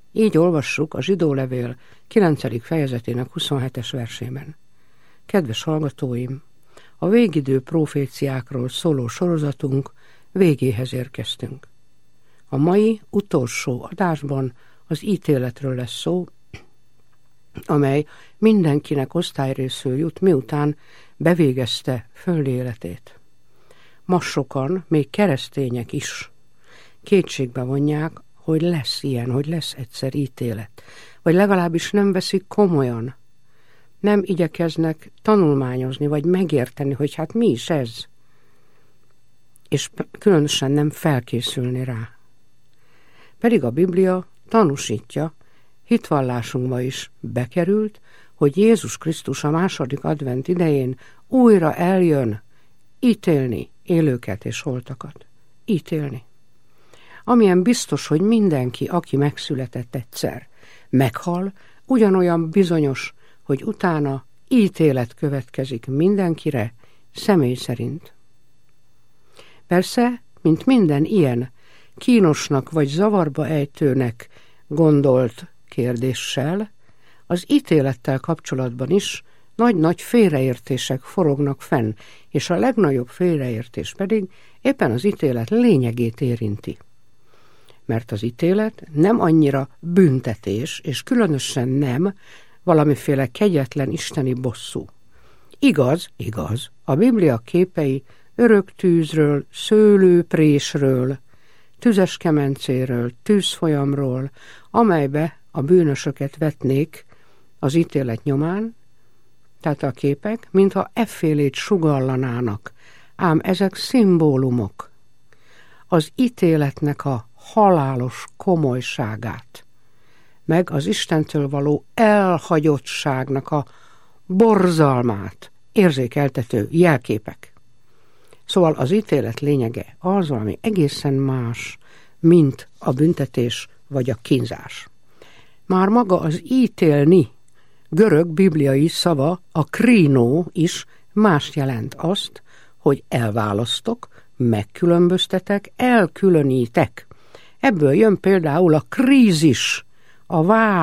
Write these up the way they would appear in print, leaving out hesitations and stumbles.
Így olvassuk a Zsidólevél 9. fejezetének 27-es versében. Kedves hallgatóim, a végidő proféciákról szóló sorozatunk végéhez érkeztünk. A mai utolsó adásban az ítéletről lesz szó, amely mindenkinek osztályrészül jut, miután bevégezte földi életét. Ma sokan, még keresztények is kétségbe vonják, hogy lesz ilyen, hogy lesz egyszer ítélet, vagy legalábbis nem veszik komolyan. Nem igyekeznek tanulmányozni, vagy megérteni, hogy hát mi is ez, és különösen nem felkészülni rá. Pedig a Biblia tanúsítja, hitvallásunkba is bekerült, hogy Jézus Krisztus a második advent idején újra eljön ítélni élőket és holtakat. Ítélni. Amilyen biztos, hogy mindenki, aki megszületett egyszer, meghal, ugyanolyan bizonyos, hogy utána ítélet következik mindenkire, személy szerint. Persze, mint minden ilyen kínosnak vagy zavarba ejtőnek gondolt kérdéssel, az ítélettel kapcsolatban is nagy-nagy félreértések forognak fenn, és a legnagyobb félreértés pedig éppen az ítélet lényegét érinti. Mert az ítélet nem annyira büntetés, és különösen nem valamiféle kegyetlen isteni bosszú. Igaz, a Biblia képei örök tűzről, szőlőprésről, tüzes kemencéről, tűzfolyamról, amelybe a bűnösöket vetnék az ítélet nyomán, tehát a képek, mintha effélét sugallanának, ám ezek szimbólumok. Az ítéletnek a halálos komolyságát, meg az Istentől való elhagyottságnak a borzalmát érzékeltető jelképek. Szóval az ítélet lényege az valami egészen más, mint a büntetés vagy a kínzás. Már maga az ítélni görög bibliai szava, a krínó is mást jelent, azt, hogy elválasztok, megkülönböztetek, elkülönítek. Ebből jön például a krízis, a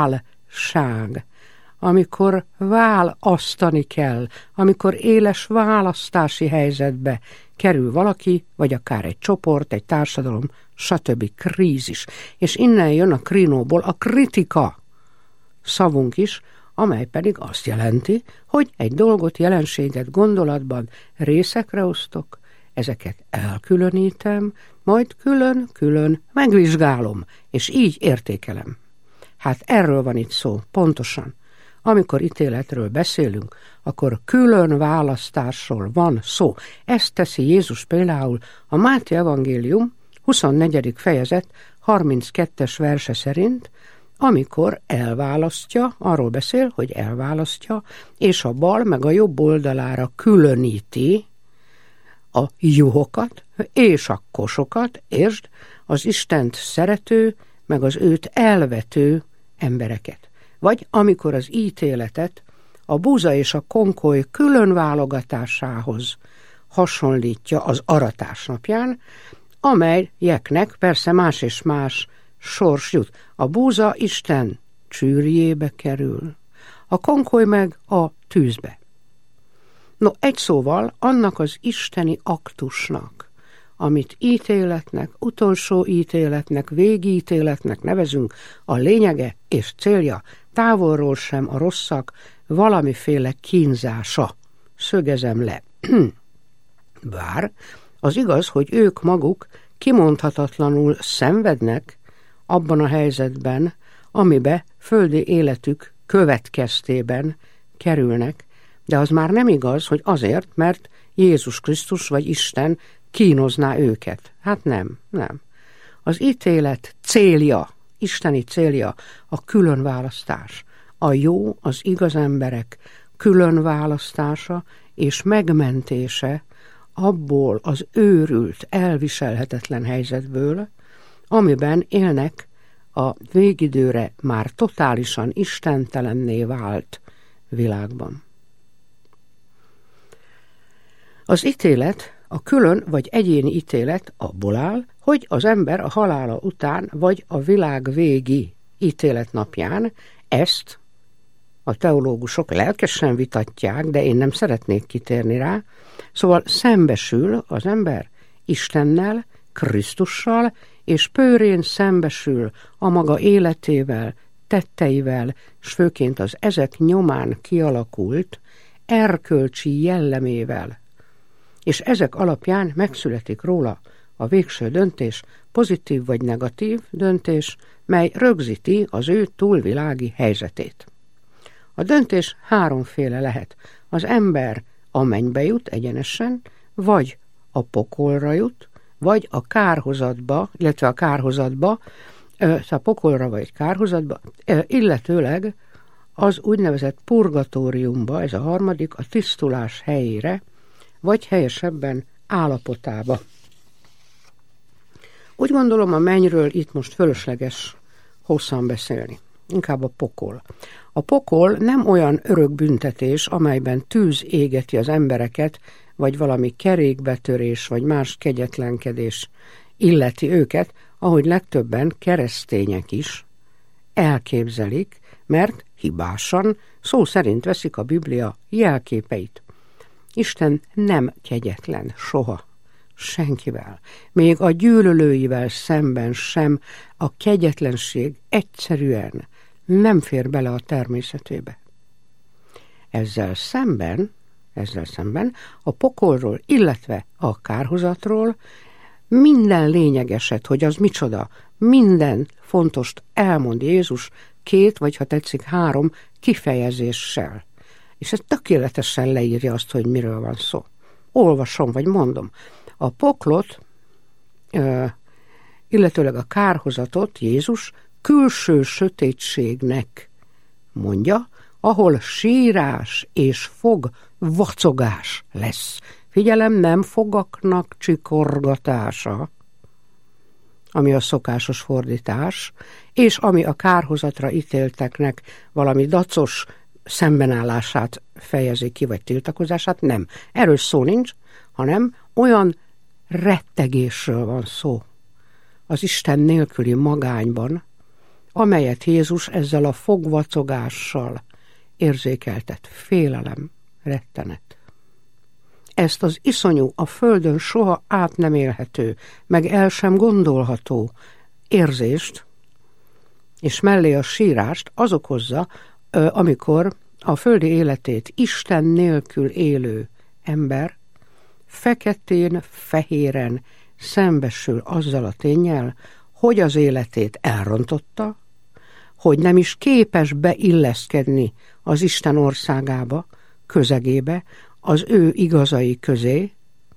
válság, amikor választani kell, amikor éles választási helyzetbe kerül valaki, vagy akár egy csoport, egy társadalom, stb. Krízis. És innen jön a krínóból a kritika szavunk is, amely pedig azt jelenti, hogy egy dolgot, jelenséget gondolatban részekre osztok, ezeket elkülönítem, majd külön-külön megvizsgálom, és így értékelem. Hát erről van itt szó, pontosan. Amikor ítéletről beszélünk, akkor külön választásról van szó. Ezt teszi Jézus például a Máté evangélium 24. fejezet 32. verse szerint, amikor elválasztja, arról beszél, hogy elválasztja, és a bal meg a jobb oldalára különíti a juhokat és a kosokat, és az Istent szerető, meg az őt elvető embereket. Vagy amikor az ítéletet a búza és a konkoly külön válogatásához hasonlítja az aratás napján, amelyeknek persze más és más sors jut. A búza Isten csűrjébe kerül, a konkoly meg a tűzbe. No, egy szóval annak az isteni aktusnak, amit ítéletnek, utolsó ítéletnek, végítéletnek nevezünk, a lényege és célja távolról sem a rosszak valamiféle kínzása. Szögezem le. Bár az igaz, hogy ők maguk kimondhatatlanul szenvednek abban a helyzetben, amibe földi életük következtében kerülnek, de az már nem igaz, hogy azért, mert Jézus Krisztus vagy Isten kínozná őket. Hát nem. Az ítélet célja, isteni célja a különválasztás. A jó, az igaz emberek különválasztása és megmentése abból az őrült, elviselhetetlen helyzetből, amiben élnek a végidőre már totálisan istentelenné vált világban. Az ítélet, a külön vagy egyéni ítélet abból áll, hogy az ember a halála után vagy a világ végi ítélet napján. Ezt a teológusok lelkesen vitatják, de én nem szeretnék kitérni rá. Szóval szembesül az ember Istennel, Krisztussal, és pőrén szembesül a maga életével, tetteivel, s főként az ezek nyomán kialakult erkölcsi jellemével. És ezek alapján megszületik róla a végső döntés, pozitív vagy negatív döntés, mely rögzíti az ő túlvilági helyzetét. A döntés háromféle lehet. Az ember a mennybe jut egyenesen, vagy a pokolra jut, vagy a kárhozatba, illetve a kárhozatba, a pokolra vagy kárhozatba, illetőleg az úgynevezett purgatóriumba, ez a harmadik, a tisztulás helyére, vagy helyesebben állapotába. Úgy gondolom, a mennyről itt most fölösleges hosszan beszélni. Inkább a pokol. A pokol nem olyan örök büntetés, amelyben tűz égeti az embereket, vagy valami kerékbetörés, vagy más kegyetlenkedés illeti őket, ahogy legtöbben keresztények is elképzelik, mert hibásan, szó szerint veszik a Biblia jelképeit. Isten nem kegyetlen soha, senkivel, még a gyűlölőivel szemben sem. A kegyetlenség egyszerűen nem fér bele a természetébe. Ezzel szemben a pokolról, illetve a kárhozatról minden lényegeset, hogy az micsoda, minden fontost elmond Jézus 2, vagy ha tetszik 3 kifejezéssel. És ez tökéletesen leírja azt, hogy miről van szó. Olvasom, vagy mondom. A poklot, illetőleg a kárhozatot Jézus külső sötétségnek mondja, ahol sírás és fogvacogás lesz. Figyelem, nem fogaknak csikorgatása, ami a szokásos fordítás, és ami a kárhozatra ítélteknek valami dacos szembenállását fejezi ki, vagy tiltakozását, nem. Erről szó nincs, hanem olyan rettegésről van szó az Isten nélküli magányban, amelyet Jézus ezzel a fogvacogással érzékeltet. Félelem, rettenet. Ezt az iszonyú, a földön soha át nem élhető, meg el sem gondolható érzést, és mellé a sírást az okozza, amikor a földi életét Isten nélkül élő ember feketén-fehéren szembesül azzal a ténnyel, hogy az életét elrontotta, hogy nem is képes beilleszkedni az Isten országába, közegébe, az ő igazai közé,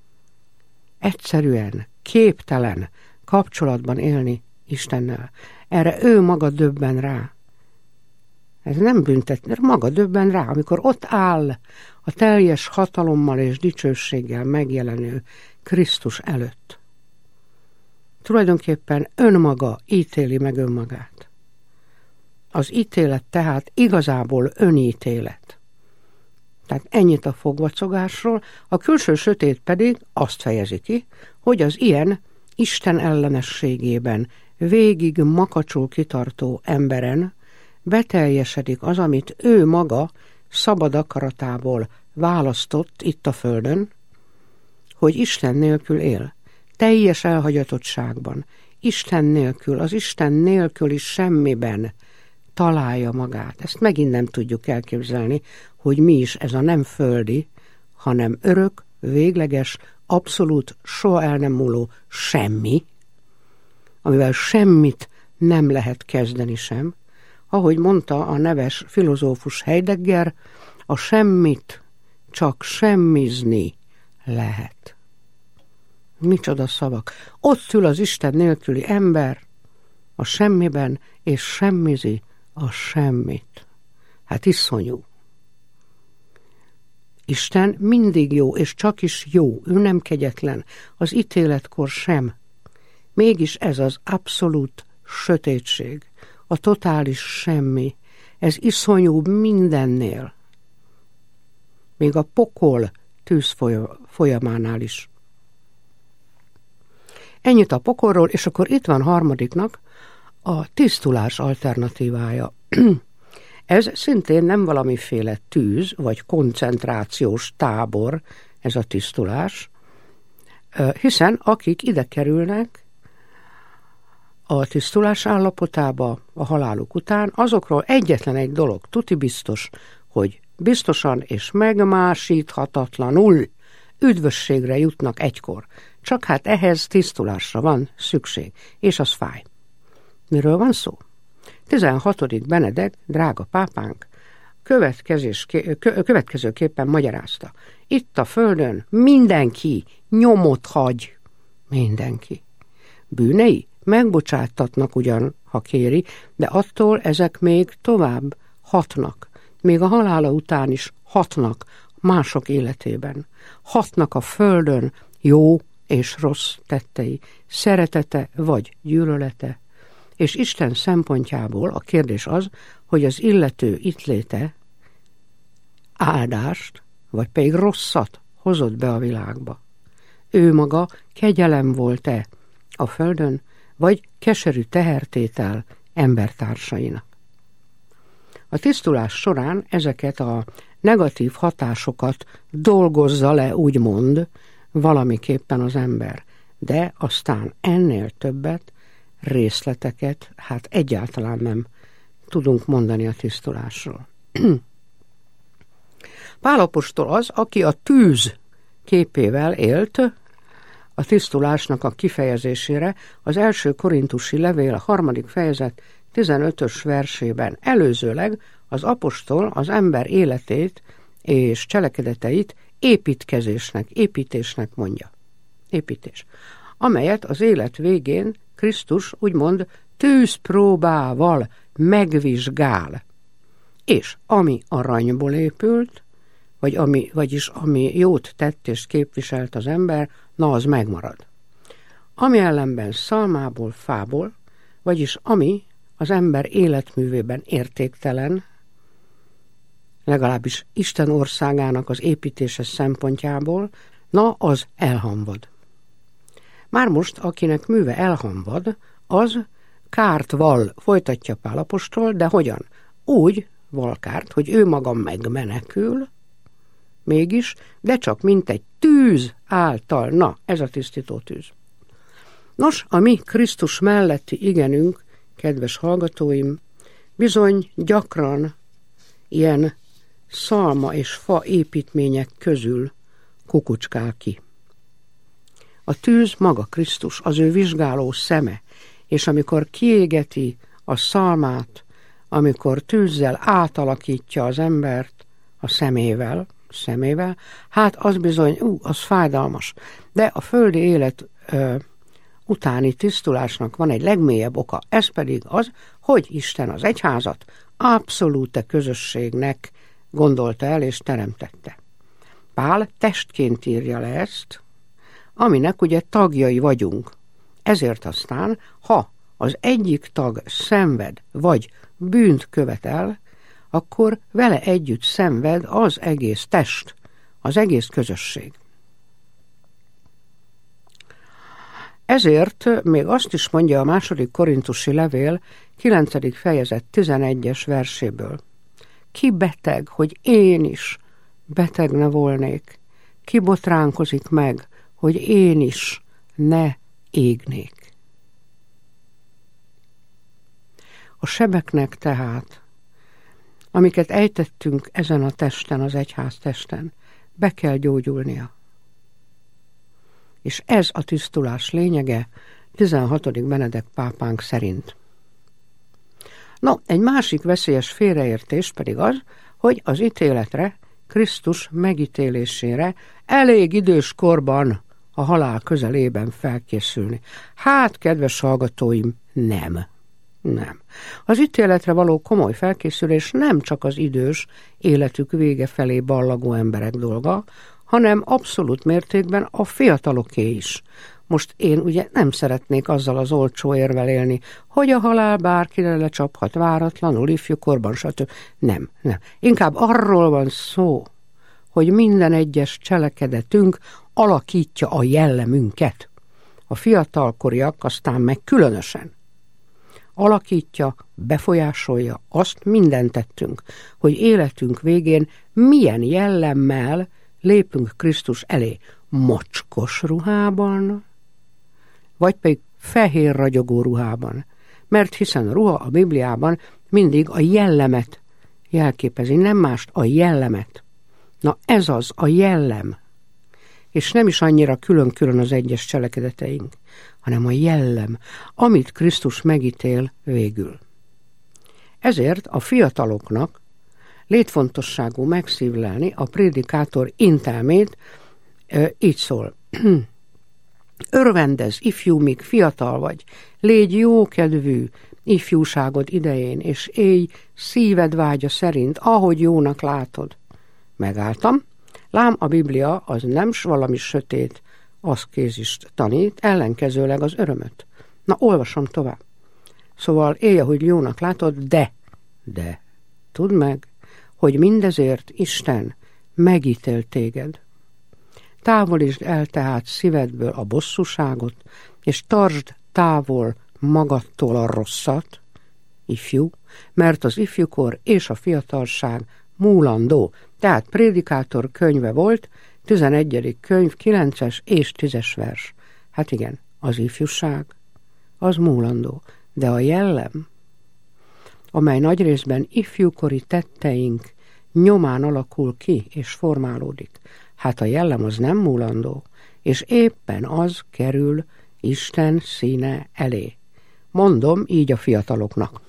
egyszerűen képtelen kapcsolatban élni Istennel. Erre ő maga döbben rá. Ez nem büntet, maga döbben rá, amikor ott áll a teljes hatalommal és dicsőséggel megjelenő Krisztus előtt. Tulajdonképpen önmaga ítéli meg önmagát. Az ítélet tehát igazából önítélet. Tehát ennyit a fogvacogásról, a külső sötét pedig azt fejezi ki, hogy az ilyen Isten ellenességében végig makacsul kitartó emberen beteljesedik az, amit ő maga szabad akaratából választott itt a földön, hogy Isten nélkül él, teljes elhagyatottságban, Isten nélkül, az Isten nélküli semmiben találja magát. Ezt megint nem tudjuk elképzelni, hogy mi is ez a nem földi, hanem örök, végleges, abszolút, soha el nem múló semmi, amivel semmit nem lehet kezdeni sem. Ahogy mondta a neves filozófus Heidegger, a semmit csak semmizni lehet. Micsoda szavak! Ott ül az Isten nélküli ember a semmiben, és semmizi a semmit. Hát iszonyú. Isten mindig jó, és csak is jó, ő nem kegyetlen, az ítéletkor sem. Mégis ez az abszolút sötétség, a totális semmi, ez iszonyúbb mindennél. Még a pokol tűz folyamánál is. Ennyit a pokolról, és akkor itt van harmadiknak A tisztulás alternatívája. Ez szintén nem valamiféle tűz vagy koncentrációs tábor, ez a tisztulás, hiszen akik ide kerülnek a tisztulás állapotába a haláluk után, azokról egyetlen egy dolog tuti biztos, hogy biztosan és megmásíthatatlanul üdvösségre jutnak egykor. Csak hát ehhez tisztulásra van szükség, és az fáj. Miről van szó? 16. Benedek, drága pápánk, következőképpen magyarázta. Itt a földön mindenki nyomot hagy. Mindenki. Bűnei megbocsátatnak ugyan, ha kéri, de attól ezek még tovább hatnak. Még a halála után is hatnak mások életében. Hatnak a földön jó és rossz tettei, szeretete vagy gyűlölete. És Isten szempontjából a kérdés az, hogy az illető itt léte áldást, vagy pedig rosszat hozott be a világba. Ő maga kegyelem volt-e a földön, vagy keserű tehertétel embertársainak. A tisztulás során ezeket a negatív hatásokat dolgozza le, úgymond, valamiképpen az ember, de aztán ennél többet, részleteket, hát egyáltalán nem tudunk mondani a tisztulásról. Pál apostol az, aki a tűz képével élt a tisztulásnak a kifejezésére az első korintusi levél, a 3. fejezet 15-ös versében. Előzőleg az apostol az ember életét és cselekedeteit építésnek mondja. Építés. Amelyet az élet végén Krisztus úgymond tűzpróbával megvizsgál. És ami aranyból épült, vagyis ami jót tett és képviselt az ember, na az megmarad. Ami ellenben szalmából, fából, vagyis ami az ember életművében értéktelen, legalábbis Isten országának az építése szempontjából, na az elhamvad. Már most, akinek műve elhamvad, az kárt val, folytatja Pál apostol, de hogyan? Úgy val kárt, hogy ő maga megmenekül, mégis, de csak mint egy tűz által. Na, ez a tisztító tűz. Nos, a mi Krisztus melletti igenünk, kedves hallgatóim, bizony gyakran ilyen szalma és fa építmények közül kukucskál ki. A tűz maga Krisztus, az ő vizsgáló szeme, és amikor kiégeti a szalmát, amikor tűzzel átalakítja az embert a szemével, hát az bizony, az fájdalmas. De a földi élet utáni tisztulásnak van egy legmélyebb oka, ez pedig az, hogy Isten az egyházat abszolút közösségnek gondolta el és teremtette. Pál testként írja le ezt, aminek ugye tagjai vagyunk. Ezért aztán, ha az egyik tag szenved vagy bűnt követel, akkor vele együtt szenved az egész test, az egész közösség. Ezért még azt is mondja a 2. korintusi levél 9. fejezet 11-es verséből. Ki beteg, hogy én is beteg ne volnék? Ki botránkozik meg, hogy én is ne égnék? A sebeknek tehát, amiket ejtettünk ezen a testen, az egyház testen, be kell gyógyulnia. És ez a tisztulás lényege 16. Benedek pápánk szerint. No, egy másik veszélyes félreértés pedig az, hogy az ítéletre, Krisztus megítélésére elég idős korban a halál közelében felkészülni. Hát, kedves hallgatóim, nem. Az ítéletre való komoly felkészülés nem csak az idős, életük vége felé ballagó emberek dolga, hanem abszolút mértékben a fiataloké is. Most én ugye nem szeretnék azzal az olcsó érvel élni, hogy a halál bárkire lecsaphat váratlanul, ifjúkorban, stb. Nem. Inkább arról van szó, hogy minden egyes cselekedetünk alakítja a jellemünket. A fiatalkoriak aztán meg különösen. alakítja, befolyásolja azt minden tettünk, hogy életünk végén milyen jellemmel lépünk Krisztus elé, mocskos ruhában, vagy pedig fehér ragyogó ruhában. Mert hiszen a ruha a Bibliában mindig a jellemet jelképezi, nem mást, a jellemet. Na ez az, a jellem. És nem is annyira külön-külön az egyes cselekedeteink, hanem a jellem, amit Krisztus megítél végül. Ezért a fiataloknak létfontosságú megszívlelni a prédikátor intelmét, így szól. Örvendezz, ifjú, míg fiatal vagy, légy jókedvű ifjúságod idején, és élj szíved vágya szerint, ahogy jónak látod. Megálltam, lám a Biblia az nem valami sötét aszkézist tanít, ellenkezőleg az örömöt. Na, olvasom tovább. Szóval élj, ahogy jónak látod, de tudd meg, hogy mindezért Isten megítél téged. Távolítsd el tehát szívedből a bosszúságot, és tartsd távol magadtól a rosszat, ifjú, mert az ifjúkor és a fiatalság múlandó. Tehát prédikátor könyve volt, 11. könyv, 9-es és 10-es vers. Hát igen, az ifjúság, az múlandó, de a jellem, amely nagy részben ifjúkori tetteink nyomán alakul ki és formálódik, hát a jellem az nem múlandó, és éppen az kerül Isten színe elé. Mondom így a fiataloknak.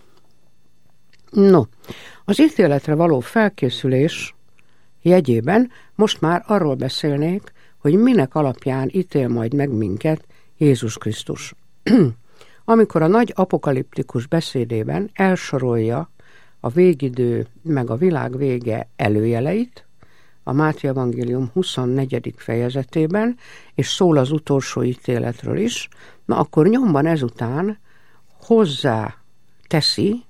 No, az ítéletre való felkészülés jegyében most már arról beszélnék, hogy minek alapján ítél majd meg minket Jézus Krisztus. Amikor a nagy apokaliptikus beszédében elsorolja a végidő meg a világ vége előjeleit, a Máté evangélium 24. fejezetében, és szól az utolsó ítéletről is, na akkor nyomban ezután hozzá teszi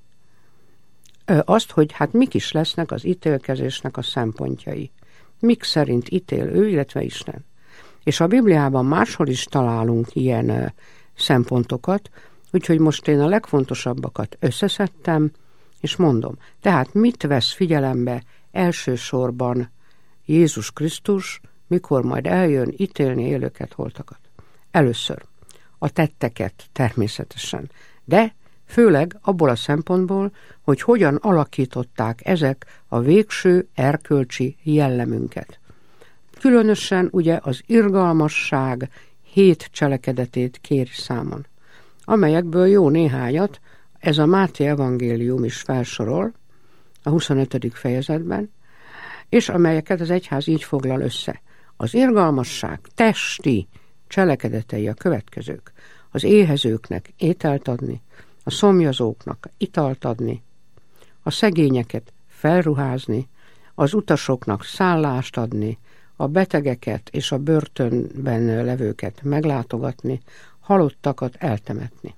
azt, hogy hát mik is lesznek az ítélkezésnek a szempontjai. Mik szerint ítél ő, illetve Isten. És a Bibliában máshol is találunk ilyen szempontokat, úgyhogy most én a legfontosabbakat összeszedtem, és mondom, tehát mit vesz figyelembe elsősorban Jézus Krisztus, mikor majd eljön ítélni élőket, holtakat. Először a tetteket természetesen, de főleg abból a szempontból, hogy hogyan alakították ezek a végső erkölcsi jellemünket. Különösen ugye az irgalmasság 7 cselekedetét kéri számon, amelyekből jó néhányat ez a Máté evangélium is felsorol a 25. fejezetben, és amelyeket az egyház így foglal össze. Az irgalmasság testi cselekedetei a következők: az éhezőknek ételt adni, a szomjazóknak italt adni, a szegényeket felruházni, az utasoknak szállást adni, a betegeket és a börtönben levőket meglátogatni, halottakat eltemetni.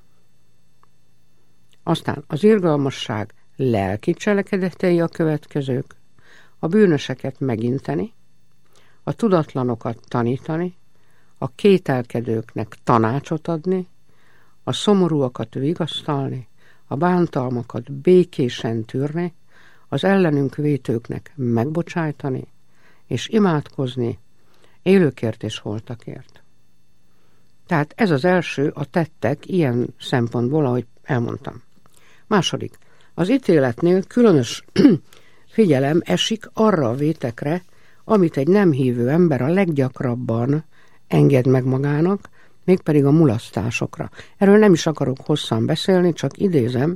Aztán az irgalmasság lelki cselekedetei a következők: a bűnöseket meginteni, a tudatlanokat tanítani, a kételkedőknek tanácsot adni, a szomorúakat vigasztalni, a bántalmakat békésen tűrni, az ellenünk vétőknek megbocsájtani, és imádkozni élőkért és holtakért. Tehát ez az első, a tettek ilyen szempontból, ahogy elmondtam. Második, az ítéletnél különös figyelem esik arra a vétekre, amit egy nem hívő ember a leggyakrabban enged meg magának, mégpedig a mulasztásokra. Erről nem is akarok hosszan beszélni, csak idézem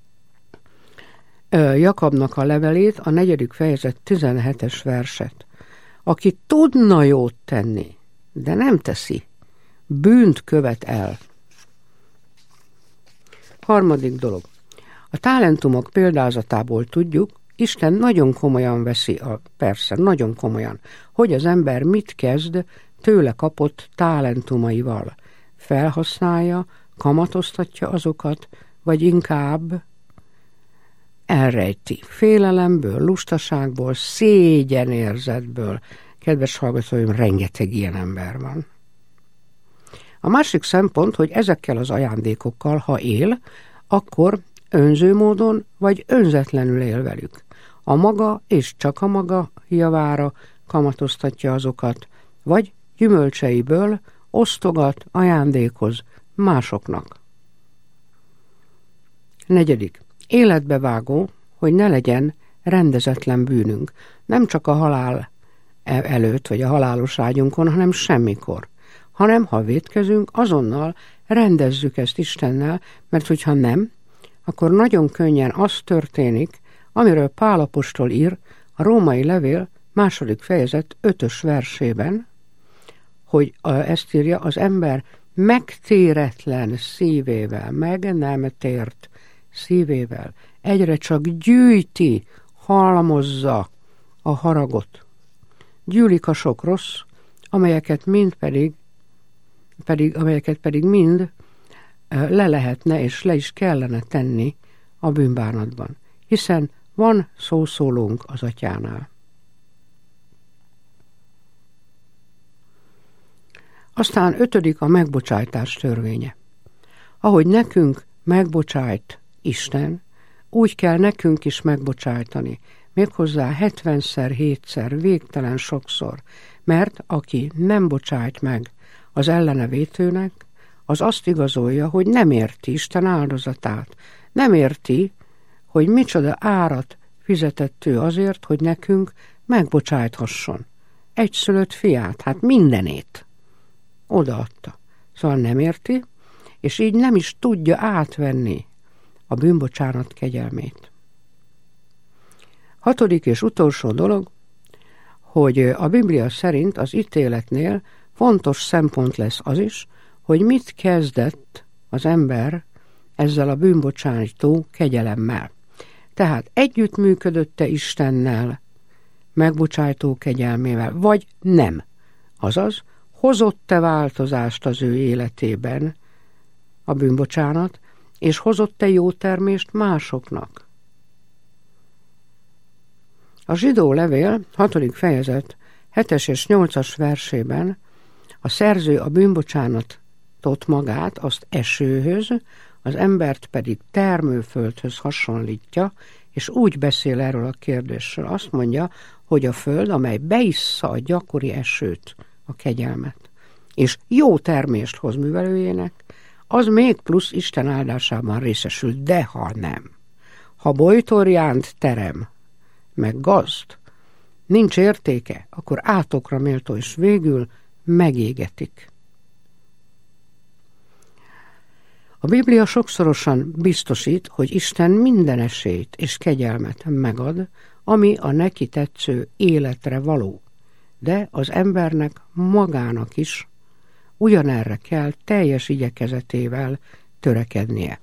Jakabnak a levelét, a 4. fejezet 17-es verset. Aki tudna jót tenni, de nem teszi, bűnt követ el. Harmadik dolog. A talentumok példázatából tudjuk, Isten nagyon komolyan veszi, persze, nagyon komolyan, hogy az ember mit kezd tőle kapott talentumaival. Felhasználja, kamatoztatja azokat, vagy inkább elrejti. Félelemből, lustaságból, szégyenérzetből. Kedves hallgatóim, rengeteg ilyen ember van. A másik szempont, hogy ezekkel az ajándékokkal, ha él, akkor önző módon vagy önzetlenül él velük. A maga és csak a maga javára kamatoztatja azokat, vagy gyümölcseiből osztogat, ajándékoz másoknak. 4. Életbevágó, hogy ne legyen rendezetlen bűnünk, nem csak a halál előtt, vagy a halálos ágyunkon, hanem semmikor. Hanem, ha vétkezünk, azonnal rendezzük ezt Istennel, mert hogyha nem, akkor nagyon könnyen az történik, amiről Pál apostol ír a Római levél 2. fejezet 5. versében, hogy ezt írja, az ember megtéretlen szívével, meg nem tért szívével egyre csak gyűjti, halmozza a haragot. Gyűlik a sok rossz, amelyeket pedig mind le lehetne és le is kellene tenni a bűnbánatban, hiszen van szószólónk az Atyánál. Aztán 5. a megbocsájtás törvénye. Ahogy nekünk megbocsájt Isten, úgy kell nekünk is megbocsájtani, méghozzá 70-szer, 7-szer, végtelen sokszor, mert aki nem bocsájt meg az ellene vétőnek, az azt igazolja, hogy nem érti Isten áldozatát, nem érti, hogy micsoda árat fizetett ő azért, hogy nekünk megbocsájthasson. Egyszülött fiát, hát mindenét odaadta. Szóval nem érti, és így nem is tudja átvenni a bűnbocsánat kegyelmét. 6. és utolsó dolog, hogy a Biblia szerint az ítéletnél fontos szempont lesz az is, hogy mit kezdett az ember ezzel a bűnbocsátó kegyelemmel. Tehát együttműködött-e Istennel, megbocsájtó kegyelmével, vagy nem. Azaz, hozott-e változást az ő életében a bűnbocsánat, és hozott-e jó termést másoknak. A zsidó levél 6. fejezet 7. és 8. versében a szerző a bűnbocsánatot magát azt esőhöz, az embert pedig termőföldhöz hasonlítja, és úgy beszél erről a kérdésről. Azt mondja, hogy a föld, amely beissza a gyakori esőt, a kegyelmet, és jó termést hoz művelőjének, az még plusz Isten áldásában részesül, de ha nem. Ha bojtorjánt terem, meg gazd, nincs értéke, akkor átokra méltó, és végül megégetik. A Biblia sokszorosan biztosít, hogy Isten minden esélyt és kegyelmet megad, ami a neki tetsző életre való, de az embernek magának is ugyanerre kell teljes igyekezetével törekednie.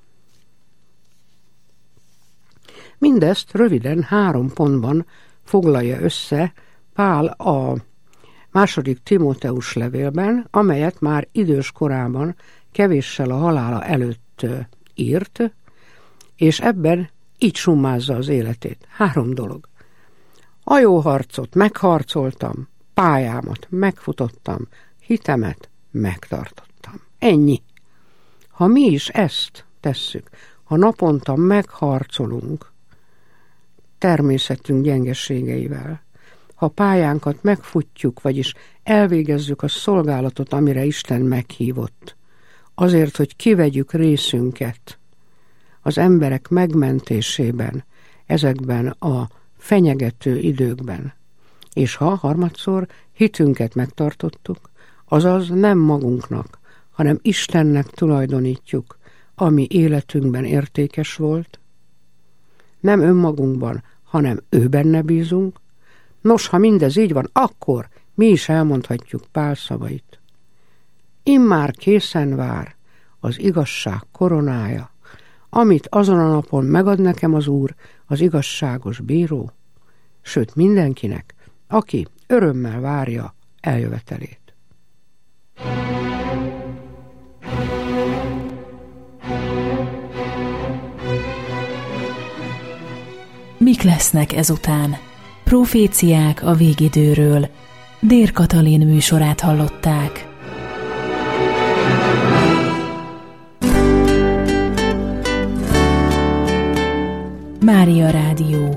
Mindezt röviden 3 pontban foglalja össze Pál a 2. Timóteus levélben, amelyet már idős korában kevéssel a halála előtt írt, és ebben így summázza az életét. 3 dolog. A jó harcot megharcoltam, pályámat megfutottam, hitemet megtartottam. Ennyi. Ha mi is ezt tesszük, ha naponta megharcolunk természetünk gyengeségeivel, ha pályánkat megfutjuk, vagyis elvégezzük a szolgálatot, amire Isten meghívott, azért, hogy kivegyük részünket az emberek megmentésében, ezekben a fenyegető időkben, és ha harmadszor hitünket megtartottuk, azaz nem magunknak, hanem Istennek tulajdonítjuk, ami életünkben értékes volt, nem önmagunkban, hanem ő benne bízunk. Nos, ha mindez így van, akkor mi is elmondhatjuk Pál szavait. Immár készen vár az igazság koronája, amit azon a napon megad nekem az Úr, az igazságos bíró, sőt mindenkinek, aki örömmel várja eljövetelét. Mik lesznek ezután? Proféciák a végidőről. Dér Katalin műsorát hallották. Mária Rádió.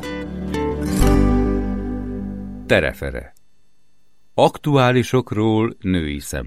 Terefere. Aktuálisokról női szemmel.